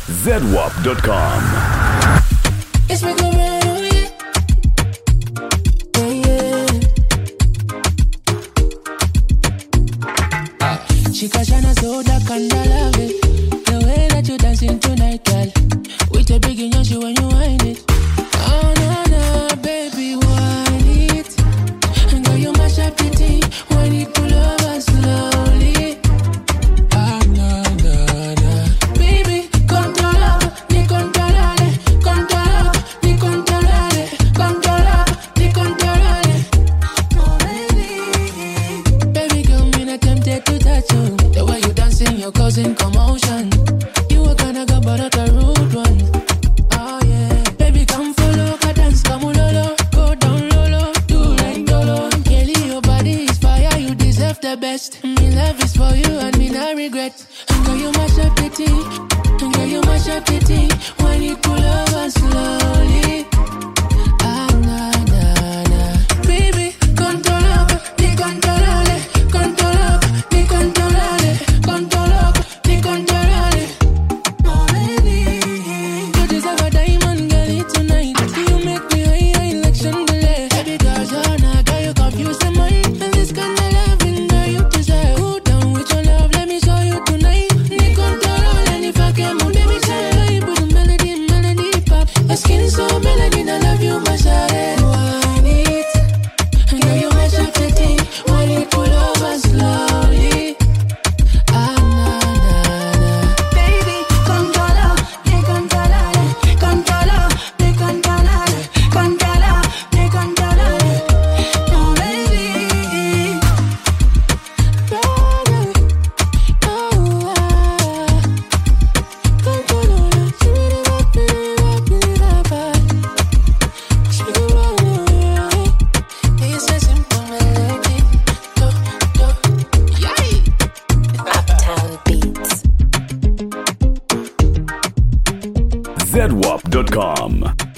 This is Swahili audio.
ZWAP.com. It's my girl, Shikashana soda kanda love it. The way that you dancing tonight, girl. With a big in you when you wind it. Oh no no, baby, wind it. And girl, you mash up the thing when it pull over slowly. Ah na na na, baby, controla, ni controlale, controla, ni controlale, controla, ni controlale. Oh baby, baby girl, me not tempted to touch you. The way you dancing, you're causing commotion. You a kinda good, but not a rude one. Oh yeah, baby, come follow, dance, come lolo, go down lolo, do like dolo. Kelly, your body is fire, you deserve the best. Me love is for you, and me not regret. And girl, you mash up the tea, and girl, you mash up the tea. When you pull over slowly, ah na na na, baby, controla, ni controlale, controla, ni controlale, controla, ni controlale. Oh baby, you deserve a diamond, girl, tonight. You make me high like chandelier. Baby girls, oh nah, girl, you confuse the mind. And this kind of loving, girl, you deserve. Cool down with your love, let me show you tonight. Ni controlale, ni fakemo, baby, say, put the melody pop. Your skin so melody, I love you, my shawty. Wine it, and girl, you mash up the thing. When it pull over slowly. Ah na na na, baby, controla, ni controlale, controla, ni controlale, controla, ni controlale. Oh baby, controla, it's a simple melody. Yay! Uptown Beats. ZWAP.com.